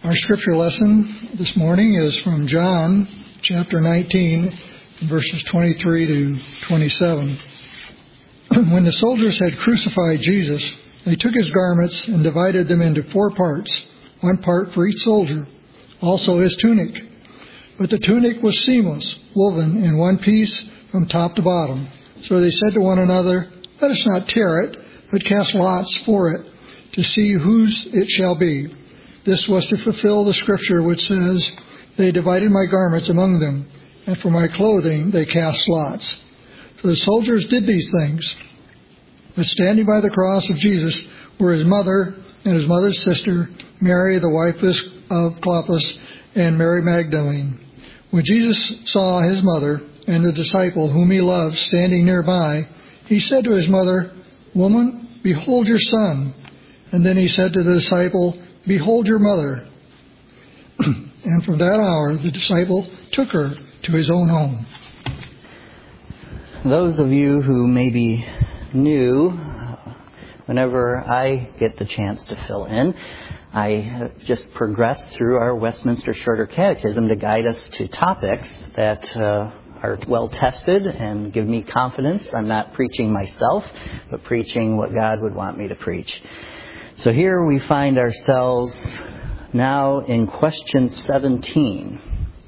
Our scripture lesson this morning is from John chapter 19, verses 23 to 27. When the soldiers had crucified Jesus, they took his garments and divided them into 4 parts, 1 part for each soldier, also his tunic. But the tunic was seamless, woven in one piece from top to bottom. So they said to one another, "Let us not tear it, but cast lots for it, to see whose it shall be." This was to fulfill the scripture which says, "They divided my garments among them, and for my clothing they cast lots." So the soldiers did these things. But standing by the cross of Jesus were his mother and his mother's sister, Mary, the wife of Clopas, and Mary Magdalene. When Jesus saw his mother and the disciple whom he loved standing nearby, he said to his mother, "Woman, behold your son." And then he said to the disciple, "Behold your mother." And from that hour, the disciple took her to his own home. Those of you who may be new, whenever I get the chance to fill in, I have just progressed through our Westminster Shorter Catechism to guide us to topics that are well tested and give me confidence. I'm not preaching myself, but preaching what God would want me to preach. So here we find ourselves now in question 17.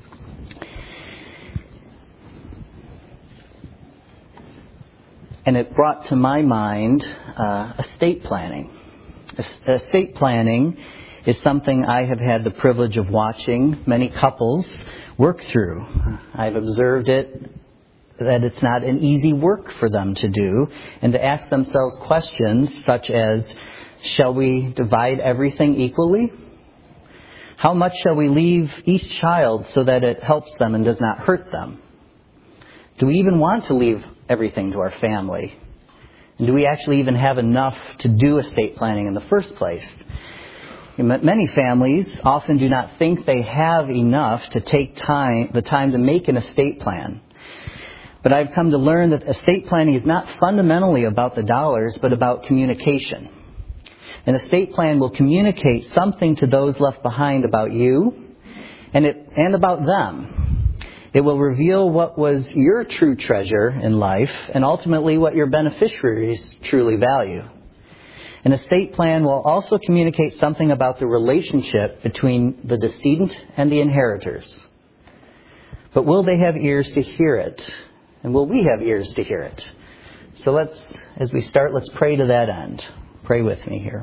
And it brought to my mind estate planning. Estate planning is something I have had the privilege of watching many couples work through. I've observed that it's not an easy work for them to do, and to ask themselves questions such as, shall we divide everything equally? How much shall we leave each child so that it helps them and does not hurt them? Do we even want to leave everything to our family? And do we actually even have enough to do estate planning in the first place? Many families often do not think they have enough to take the time to make an estate plan. But I've come to learn that estate planning is not fundamentally about the dollars, but about communication. An estate plan will communicate something to those left behind about you and about them. It will reveal what was your true treasure in life and ultimately what your beneficiaries truly value. An estate plan will also communicate something about the relationship between the decedent and the inheritors. But will they have ears to hear it? And will we have ears to hear it? So as we start, let's pray to that end. Pray with me here.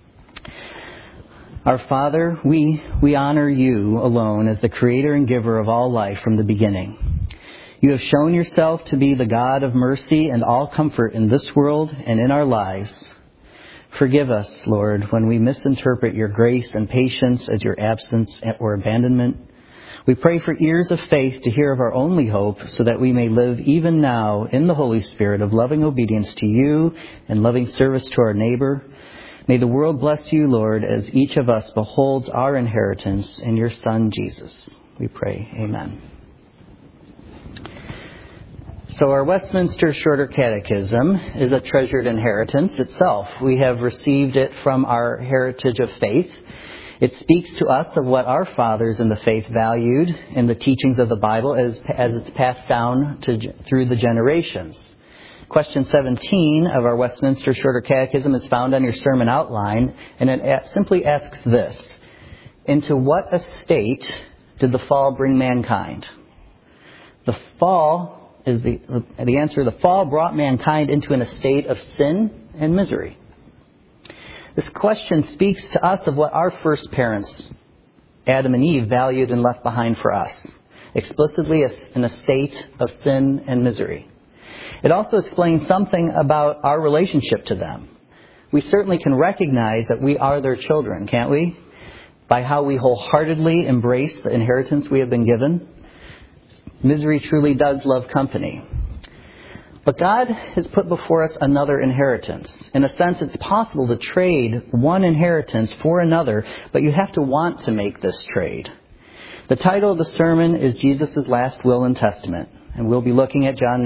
Our Father, we honor you alone as the creator and giver of all life from the beginning. You have shown yourself to be the God of mercy and all comfort in this world and in our lives. Forgive us, Lord, when we misinterpret your grace and patience as your absence or abandonment. We pray for ears of faith to hear of our only hope so that we may live even now in the Holy Spirit of loving obedience to you and loving service to our neighbor. May the world bless you, Lord, as each of us beholds our inheritance in your Son, Jesus. We pray. Amen. So our Westminster Shorter Catechism is a treasured inheritance itself. We have received it from our heritage of faith. It speaks to us of what our fathers in the faith valued in the teachings of the Bible as it's passed down through the generations. Question 17 of our Westminster Shorter Catechism is found on your sermon outline, and it simply asks this: into what estate did the fall bring mankind? The fall is the answer. The fall brought mankind into an estate of sin and misery. This question speaks to us of what our first parents, Adam and Eve, valued and left behind for us, explicitly as an estate of sin and misery. It also explains something about our relationship to them. We certainly can recognize that we are their children, can't we? By how we wholeheartedly embrace the inheritance we have been given. Misery truly does love company. But God has put before us another inheritance. In a sense, it's possible to trade one inheritance for another, but you have to want to make this trade. The title of the sermon is Jesus' Last Will and Testament. And we'll be looking at John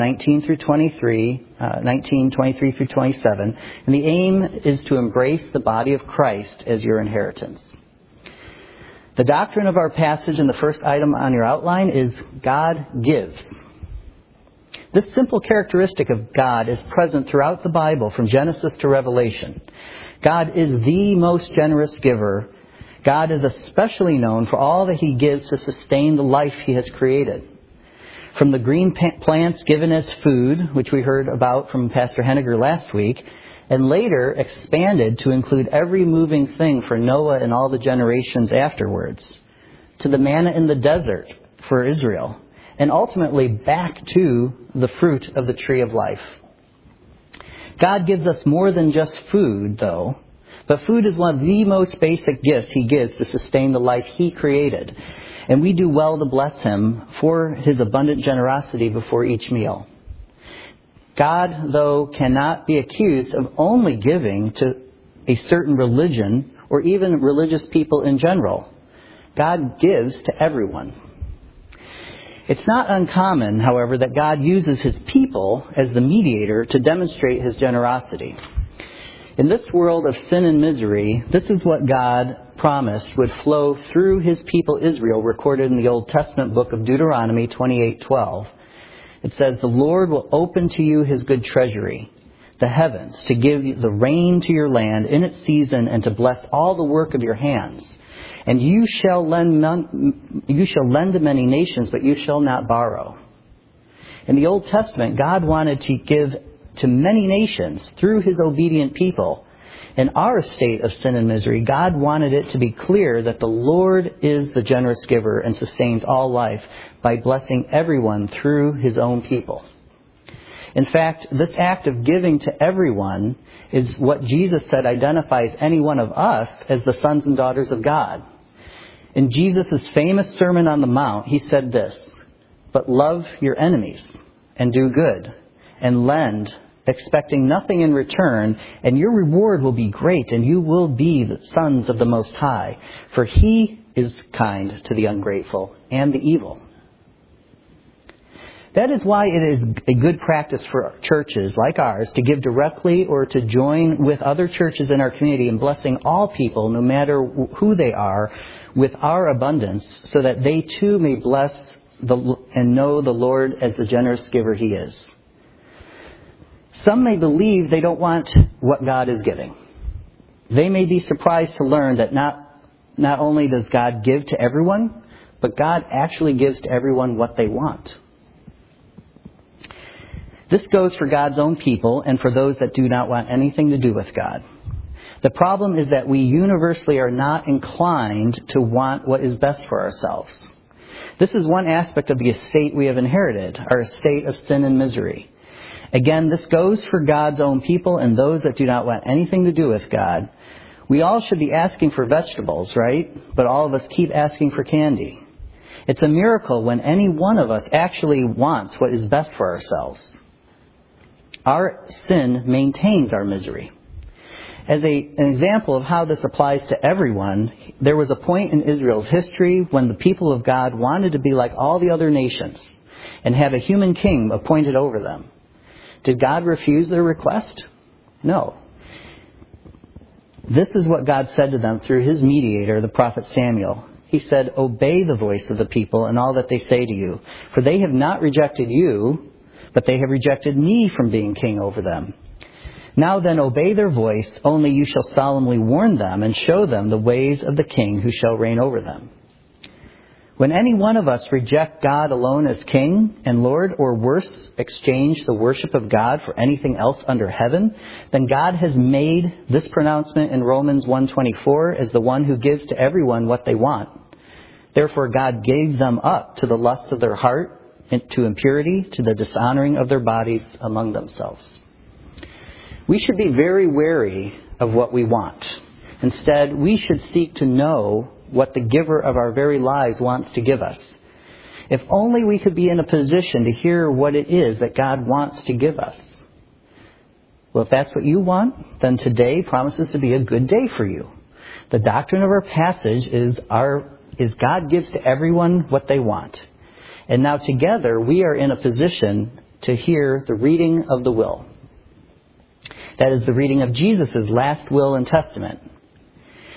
19:23 through 27. And the aim is to embrace the body of Christ as your inheritance. The doctrine of our passage in the first item on your outline is God gives. This simple characteristic of God is present throughout the Bible from Genesis to Revelation. God is the most generous giver. God is especially known for all that He gives to sustain the life He has created. From the green plants given as food, which we heard about from Pastor Henniger last week, and later expanded to include every moving thing for Noah and all the generations afterwards, to the manna in the desert for Israel, and ultimately back to the fruit of the tree of life. God gives us more than just food, though, but food is one of the most basic gifts He gives to sustain the life He created, and we do well to bless Him for His abundant generosity before each meal. God, though, cannot be accused of only giving to a certain religion or even religious people in general. God gives to everyone. It's not uncommon, however, that God uses His people as the mediator to demonstrate His generosity. In this world of sin and misery, this is what God promised would flow through His people Israel, recorded in the Old Testament book of Deuteronomy 28:12. It says, "The Lord will open to you His good treasury, the heavens, to give the rain to your land in its season and to bless all the work of your hands. And you shall lend to many nations, but you shall not borrow." In the Old Testament, God wanted to give to many nations through His obedient people. In our state of sin and misery, God wanted it to be clear that the Lord is the generous giver and sustains all life by blessing everyone through His own people. In fact, this act of giving to everyone is what Jesus said identifies any one of us as the sons and daughters of God. In Jesus' famous Sermon on the Mount, He said this, "But love your enemies and do good and lend, expecting nothing in return, and your reward will be great, and you will be the sons of the Most High, for He is kind to the ungrateful and the evil." That is why it is a good practice for churches like ours to give directly or to join with other churches in our community in blessing all people, no matter who they are, with our abundance, so that they too may bless and know the Lord as the generous giver He is. Some may believe they don't want what God is giving. They may be surprised to learn that not only does God give to everyone, but God actually gives to everyone what they want. This goes for God's own people and for those that do not want anything to do with God. The problem is that we universally are not inclined to want what is best for ourselves. This is one aspect of the estate we have inherited, our estate of sin and misery. Again, this goes for God's own people and those that do not want anything to do with God. We all should be asking for vegetables, right? But all of us keep asking for candy. It's a miracle when any one of us actually wants what is best for ourselves. Our sin maintains our misery. As an example of how this applies to everyone, there was a point in Israel's history when the people of God wanted to be like all the other nations and have a human king appointed over them. Did God refuse their request? No. This is what God said to them through His mediator, the prophet Samuel. He said, "Obey the voice of the people and all that they say to you, for they have not rejected you, but they have rejected me from being king over them. Now then, obey their voice, only you shall solemnly warn them and show them the ways of the king who shall reign over them." When any one of us reject God alone as King and Lord, or worse, exchange the worship of God for anything else under heaven, then God has made this pronouncement in Romans 1:24 as the one who gives to everyone what they want. Therefore God gave them up to the lust of their heart, to impurity, to the dishonoring of their bodies among themselves. We should be very wary of what we want. Instead, we should seek to know what the giver of our very lives wants to give us. If only we could be in a position to hear what it is that God wants to give us. Well, if that's what you want, then today promises to be a good day for you. The doctrine of our passage is God gives to everyone what they want. And now together we are in a position to hear the reading of the will. That is the reading of Jesus' last will and testament.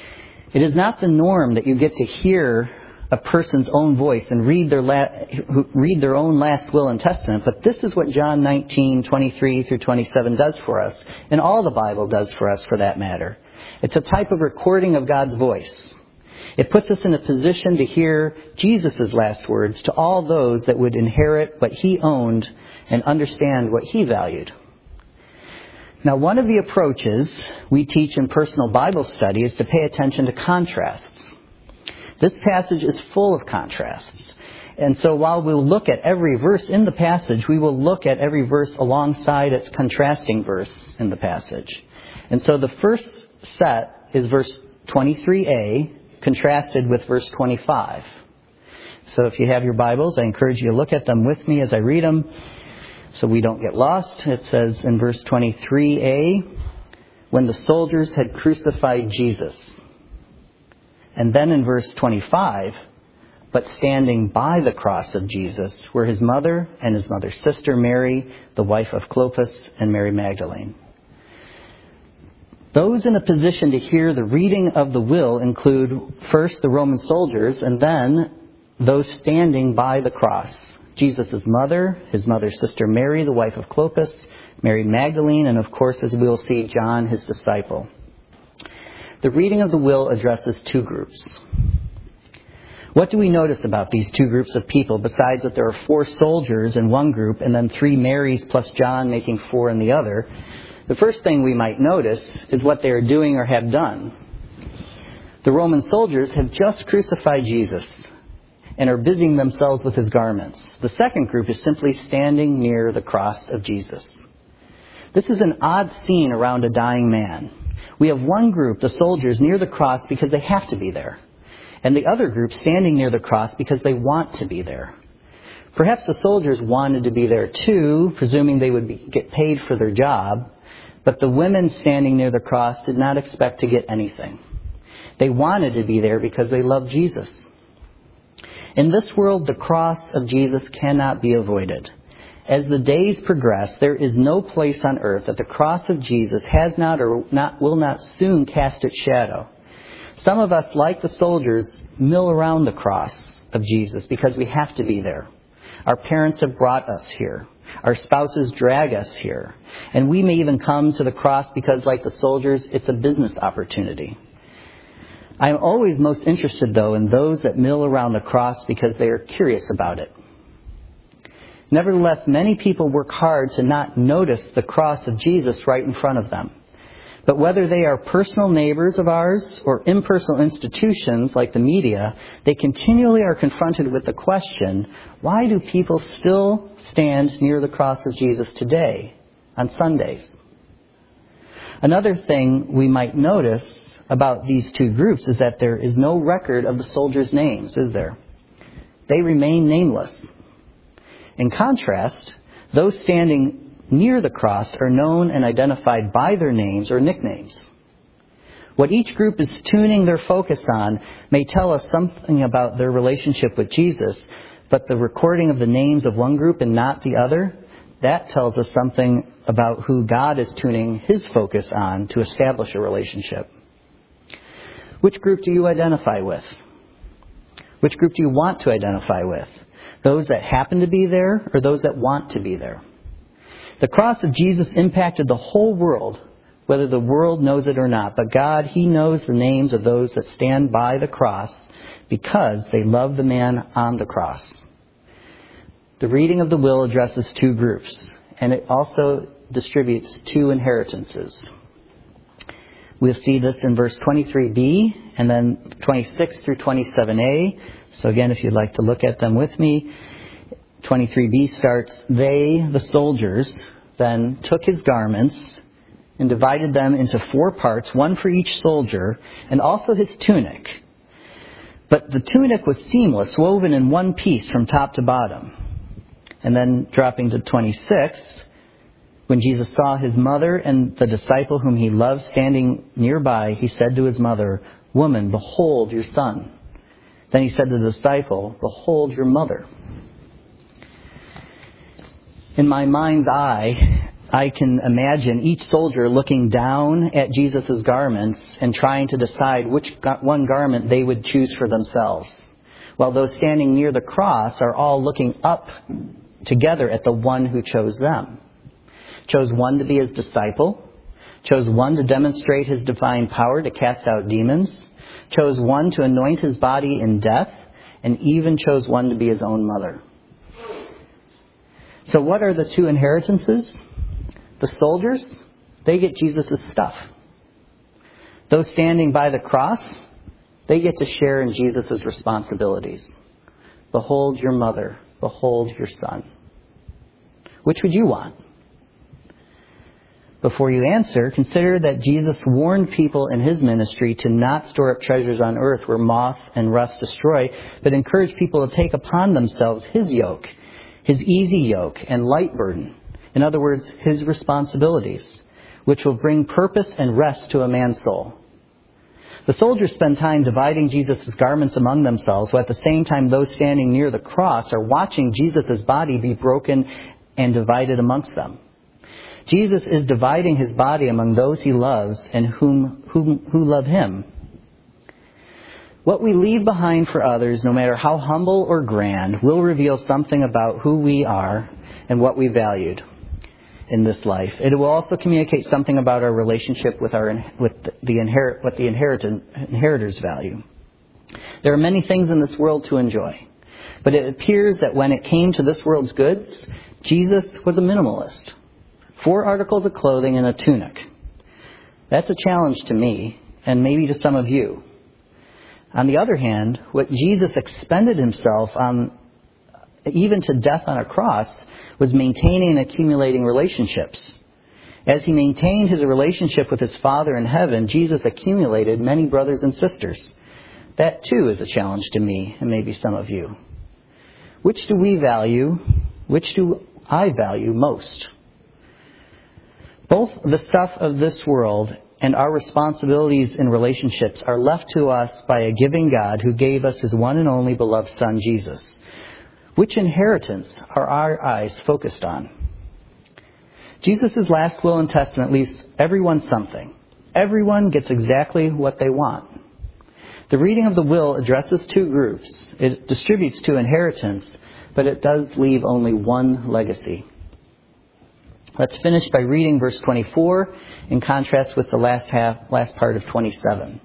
It is not the norm that you get to hear a person's own voice and read their own last will and testament, but this is what John 19:23 through 27 does for us, and all the Bible does for us for that matter. It's a type of recording of God's voice. It puts us in a position to hear Jesus' last words to all those that would inherit what he owned and understand what he valued. Now, one of the approaches we teach in personal Bible study is to pay attention to contrasts. This passage is full of contrasts. And so while we'll look at every verse in the passage, we will look at every verse alongside its contrasting verse in the passage. And so the first set is verse 23a, contrasted with verse 25. So if you have your Bibles, I encourage you to look at them with me as I read them so we don't get lost. It says in verse 23a, when the soldiers had crucified Jesus. And then in verse 25, but standing by the cross of Jesus were his mother and his mother's sister Mary, the wife of Clopas, and Mary Magdalene. Those in a position to hear the reading of the will include first the Roman soldiers and then those standing by the cross. Jesus' mother, his mother's sister Mary, the wife of Clopas, Mary Magdalene, and of course, as we'll see, John, his disciple. The reading of the will addresses two groups. What do we notice about these two groups of people besides that there are 4 soldiers in one group and then 3 Marys plus John making 4 in the other? The first thing we might notice is what they are doing or have done. The Roman soldiers have just crucified Jesus and are busying themselves with his garments. The second group is simply standing near the cross of Jesus. This is an odd scene around a dying man. We have one group, the soldiers, near the cross because they have to be there, and the other group standing near the cross because they want to be there. Perhaps the soldiers wanted to be there too, presuming they would get paid for their job, but the women standing near the cross did not expect to get anything. They wanted to be there because they loved Jesus. In this world, the cross of Jesus cannot be avoided. As the days progress, there is no place on earth that the cross of Jesus has not or will not soon cast its shadow. Some of us, like the soldiers, mill around the cross of Jesus because we have to be there. Our parents have brought us here. Our spouses drag us here. And we may even come to the cross because, like the soldiers, it's a business opportunity. I am always most interested, though, in those that mill around the cross because they are curious about it. Nevertheless, many people work hard to not notice the cross of Jesus right in front of them. But whether they are personal neighbors of ours or impersonal institutions like the media, they continually are confronted with the question, why do people still stand near the cross of Jesus today on Sundays? Another thing we might notice about these two groups is that there is no record of the soldiers' names, is there? They remain nameless. In contrast, those standing near the cross are known and identified by their names or nicknames. What each group is tuning their focus on may tell us something about their relationship with Jesus, but the recording of the names of one group and not the other, that tells us something about who God is tuning his focus on to establish a relationship. Which group do you identify with? Which group do you want to identify with? Those that happen to be there or those that want to be there? The cross of Jesus impacted the whole world, whether the world knows it or not. But God, he knows the names of those that stand by the cross because they love the man on the cross. The reading of the will addresses two groups, and it also distributes two inheritances. We'll see this in verse 23b and then 26 through 27a. So again, if you'd like to look at them with me, 23b starts, they, the soldiers, then took his garments and divided them into 4 parts, one for each soldier, and also his tunic. But the tunic was seamless, woven in one piece from top to bottom. And then dropping to 26, when Jesus saw his mother and the disciple whom he loved standing nearby, he said to his mother, "Woman, behold your son." Then he said to the disciple, "Behold your mother." In my mind's eye, I can imagine each soldier looking down at Jesus' garments and trying to decide which one garment they would choose for themselves, while those standing near the cross are all looking up together at the one who chose them. Chose one to be his disciple, chose one to demonstrate his divine power to cast out demons, chose one to anoint his body in death, and even chose one to be his own mother. So what are the two inheritances? The soldiers, they get Jesus' stuff. Those standing by the cross, they get to share in Jesus' responsibilities. Behold your mother, behold your son. Which would you want? Before you answer, consider that Jesus warned people in his ministry to not store up treasures on earth where moth and rust destroy, but encourage people to take upon themselves his yoke, his easy yoke and light burden. In other words, his responsibilities, which will bring purpose and rest to a man's soul. The soldiers spend time dividing Jesus' garments among themselves, while at the same time those standing near the cross are watching Jesus' body be broken and divided amongst them. Jesus is dividing his body among those he loves and who love him. What we leave behind for others, no matter how humble or grand, will reveal something about who we are and what we valued in this life. It will also communicate something about our relationship with the inheritors value. There are many things in this world to enjoy, but it appears that when it came to this world's goods, Jesus was a minimalist. 4 articles of clothing and a tunic. That's a challenge to me, and maybe to some of you. On the other hand, what Jesus expended himself on, even to death on a cross, was maintaining and accumulating relationships. As he maintained his relationship with his Father in heaven, Jesus accumulated many brothers and sisters. That too is a challenge to me and maybe some of you. Which do we value? Which do I value most? Both the stuff of this world and our responsibilities in relationships are left to us by a giving God who gave us his one and only beloved Son, Jesus. Which inheritance are our eyes focused on? Jesus' last will and testament leaves everyone something. Everyone gets exactly what they want. The reading of the will addresses 2 groups. It distributes 2 inheritance, but it does leave only one legacy. Let's finish by reading verse 24 in contrast with the last part of 27.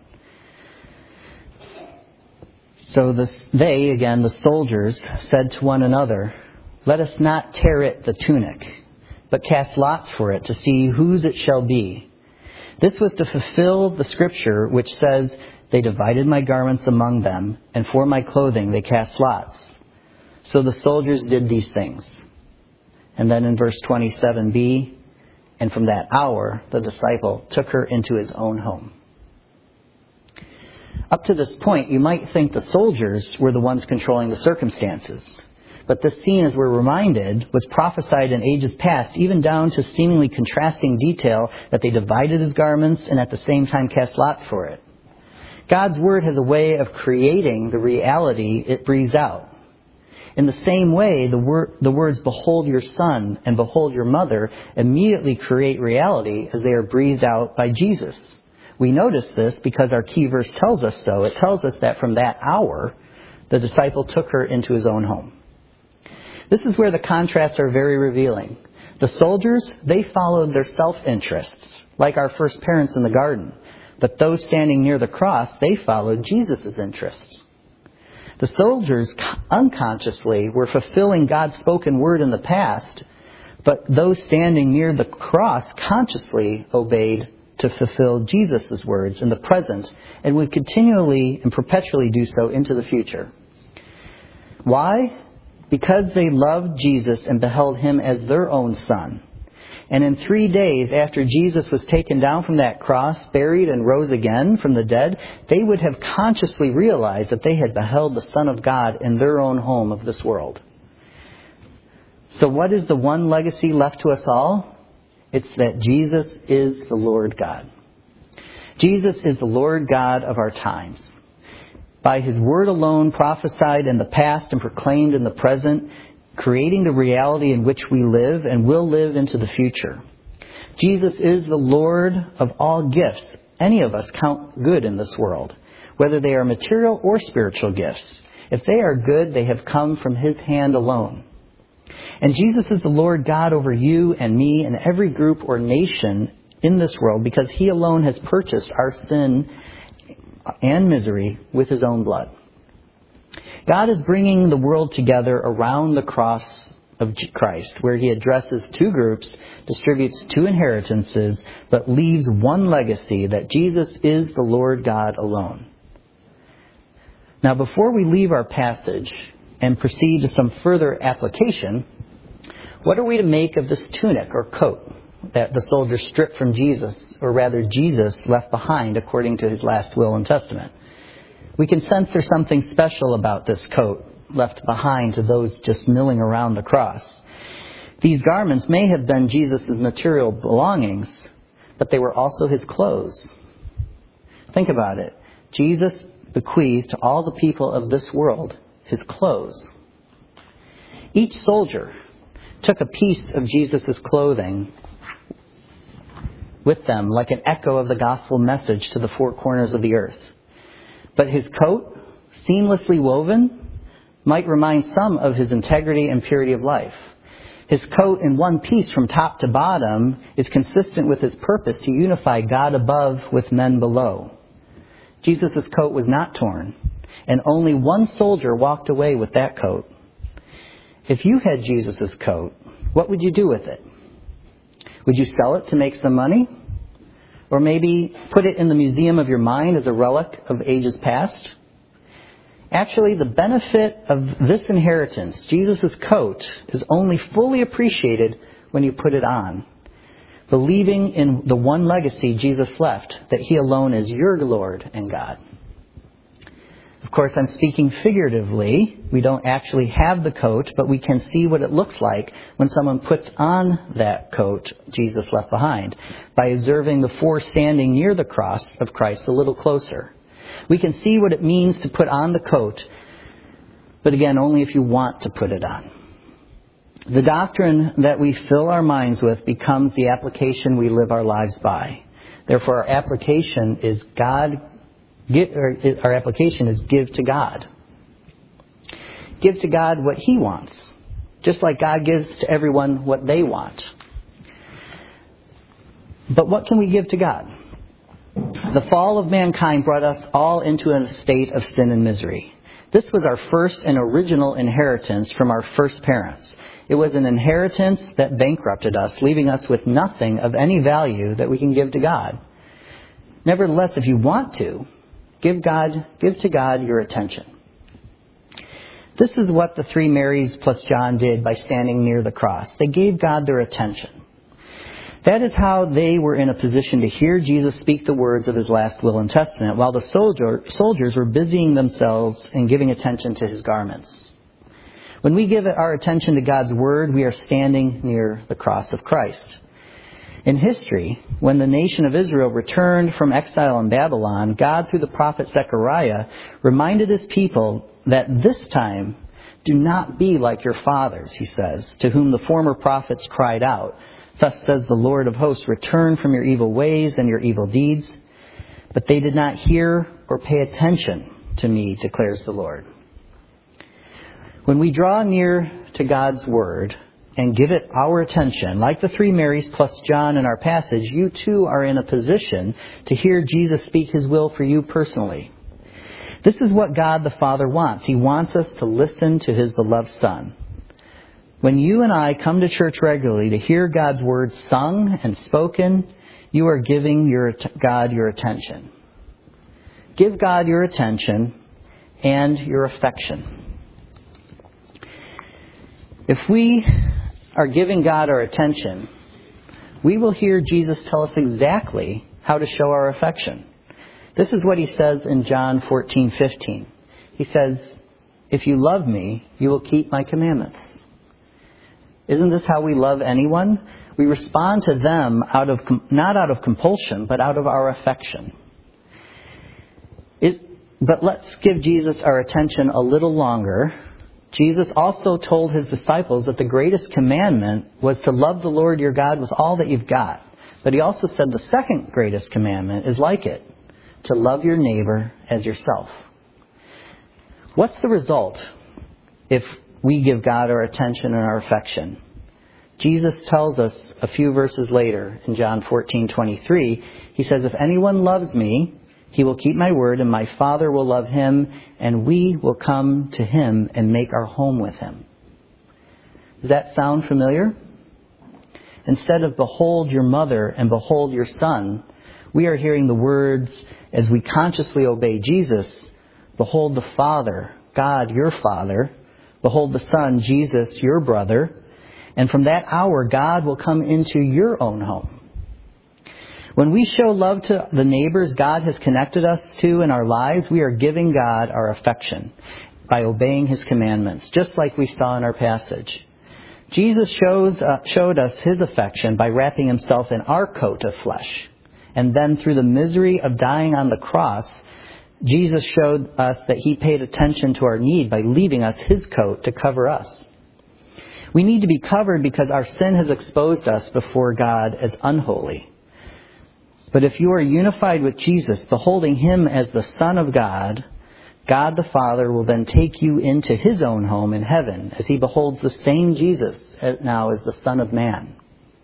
So the soldiers, said to one another, "Let us not tear it the tunic, but cast lots for it to see whose it shall be." This was to fulfill the scripture which says, "They divided my garments among them, and for my clothing they cast lots." So the soldiers did these things. And then in verse 27b, "And from that hour the disciple took her into his own home." Up to this point, you might think the soldiers were the ones controlling the circumstances. But this scene, as we're reminded, was prophesied in ages past, even down to seemingly contrasting detail that they divided his garments and at the same time cast lots for it. God's word has a way of creating the reality it breathes out. In the same way, the words "behold your son" and "behold your mother" immediately create reality as they are breathed out by Jesus. We notice this because our key verse tells us so. It tells us that from that hour, the disciple took her into his own home. This is where the contrasts are very revealing. The soldiers, they followed their self-interests, like our first parents in the garden. But those standing near the cross, they followed Jesus' interests. The soldiers unconsciously were fulfilling God's spoken word in the past, but those standing near the cross consciously obeyed to fulfill Jesus' words in the present and would continually and perpetually do so into the future. Why? Because they loved Jesus and beheld him as their own son. And in 3 days after Jesus was taken down from that cross, buried, and rose again from the dead, they would have consciously realized that they had beheld the Son of God in their own home of this world. So what is the one legacy left to us all? It's that Jesus is the Lord God. Jesus is the Lord God of our times. By his word alone, prophesied in the past and proclaimed in the present, creating the reality in which we live and will live into the future. Jesus is the Lord of all gifts. Any of us count good in this world, whether they are material or spiritual gifts. If they are good, they have come from His hand alone. And Jesus is the Lord God over you and me and every group or nation in this world, because He alone has purchased our sin and misery with His own blood. God is bringing the world together around the cross of Christ, where He addresses two groups, distributes two inheritances, but leaves one legacy, that Jesus is the Lord God alone. Now, before we leave our passage and proceed to some further application, what are we to make of this tunic or coat that the soldiers stripped from Jesus, or rather Jesus left behind according to His last will and testament? We can sense there's something special about this coat left behind to those just milling around the cross. These garments may have been Jesus' material belongings, but they were also His clothes. Think about it. Jesus bequeathed to all the people of this world His clothes. Each soldier took a piece of Jesus' clothing with them, like an echo of the gospel message to the four corners of the earth. But His coat, seamlessly woven, might remind some of His integrity and purity of life. His coat in one piece from top to bottom is consistent with His purpose to unify God above with men below. Jesus' coat was not torn, and only one soldier walked away with that coat. If you had Jesus' coat, what would you do with it? Would you sell it to make some money? Or maybe put it in the museum of your mind as a relic of ages past? Actually, the benefit of this inheritance, Jesus' coat, is only fully appreciated when you put it on, believing in the one legacy Jesus left, that He alone is your Lord and God. Of course, I'm speaking figuratively. We don't actually have the coat, but we can see what it looks like when someone puts on that coat Jesus left behind by observing the four standing near the cross of Christ a little closer. We can see what it means to put on the coat, but again, only if you want to put it on. The doctrine that we fill our minds with becomes the application we live our lives by. Therefore, our application is give to God. Give to God what He wants, just like God gives to everyone what they want. But what can we give to God? The fall of mankind brought us all into a state of sin and misery. This was our first and original inheritance from our first parents. It was an inheritance that bankrupted us, leaving us with nothing of any value that we can give to God. Nevertheless, if you want to, give to God your attention. This is what the three Marys plus John did by standing near the cross. They gave God their attention. That is how they were in a position to hear Jesus speak the words of His last will and testament, while the soldiers were busying themselves and giving attention to His garments. When we give our attention to God's word, we are standing near the cross of Christ. In history, when the nation of Israel returned from exile in Babylon, God, through the prophet Zechariah, reminded His people that this time, do not be like your fathers, He says, to whom the former prophets cried out, "Thus says the Lord of hosts, return from your evil ways and your evil deeds." But they did not hear or pay attention to me, declares the Lord. When we draw near to God's word and give it our attention, like the three Marys plus John in our passage, you too are in a position to hear Jesus speak His will for you personally. This is what God the Father wants. He wants us to listen to His beloved Son. When you and I come to church regularly to hear God's word sung and spoken, you are giving God your attention. Give God your attention and your affection. If we are giving God our attention, we will hear Jesus tell us exactly how to show our affection. This is what He says in John 14:15. He says, "If you love me, you will keep my commandments." Isn't this how we love anyone? We respond to them not out of compulsion, but out of our affection. But let's give Jesus our attention a little longer. Jesus also told His disciples that the greatest commandment was to love the Lord your God with all that you've got. But he also said the second greatest commandment is like it, to love your neighbor as yourself. What's the result if we give God our attention and our affection? Jesus tells us a few verses later in John 14:23, he says, if anyone loves me, he will keep my word, and my Father will love him, and we will come to him and make our home with him. Does that sound familiar? Instead of behold your mother and behold your son, we are hearing the words, as we consciously obey Jesus, behold the Father, God your Father, behold the Son, Jesus your brother, and from that hour God will come into your own home. When we show love to the neighbors God has connected us to in our lives, we are giving God our affection by obeying his commandments, just like we saw in our passage. Jesus showed us his affection by wrapping himself in our coat of flesh. And then through the misery of dying on the cross, Jesus showed us that he paid attention to our need by leaving us his coat to cover us. We need to be covered because our sin has exposed us before God as unholy. But if you are unified with Jesus, beholding him as the Son of God, God the Father will then take you into his own home in heaven as he beholds the same Jesus now as the Son of Man.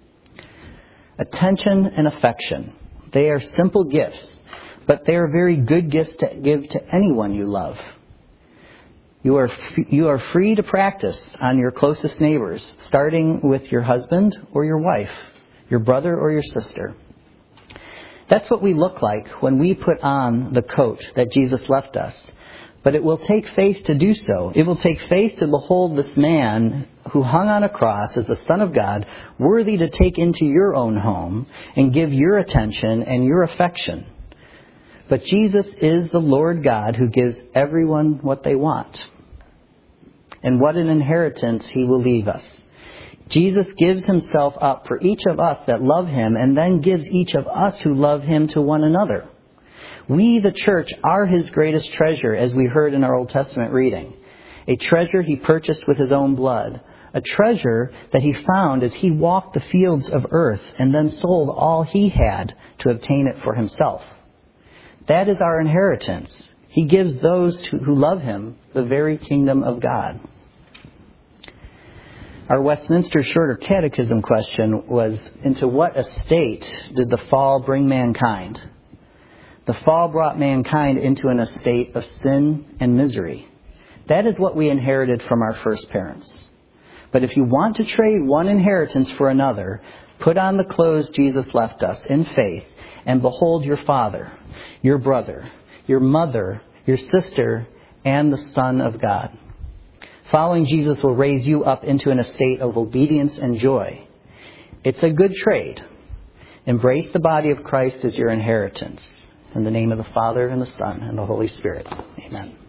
Attention and affection. They are simple gifts, but they are very good gifts to give to anyone you love. You are free to practice on your closest neighbors, starting with your husband or your wife, your brother or your sister. That's what we look like when we put on the coat that Jesus left us. But it will take faith to do so. It will take faith to behold this man who hung on a cross as the Son of God, worthy to take into your own home and give your attention and your affection. But Jesus is the Lord God who gives everyone what they want. And what an inheritance he will leave us. Jesus gives himself up for each of us that love him, and then gives each of us who love him to one another. We, the church, are his greatest treasure, as we heard in our Old Testament reading. A treasure he purchased with his own blood. A treasure that he found as he walked the fields of earth and then sold all he had to obtain it for himself. That is our inheritance. He gives those who love him the very kingdom of God. Our Westminster Shorter Catechism question was, into what estate did the fall bring mankind? The fall brought mankind into an estate of sin and misery. That is what we inherited from our first parents. But if you want to trade one inheritance for another, put on the clothes Jesus left us in faith and behold your father, your brother, your mother, your sister, and the Son of God. Following Jesus will raise you up into an estate of obedience and joy. It's a good trade. Embrace the body of Christ as your inheritance. In the name of the Father, and the Son, and the Holy Spirit. Amen.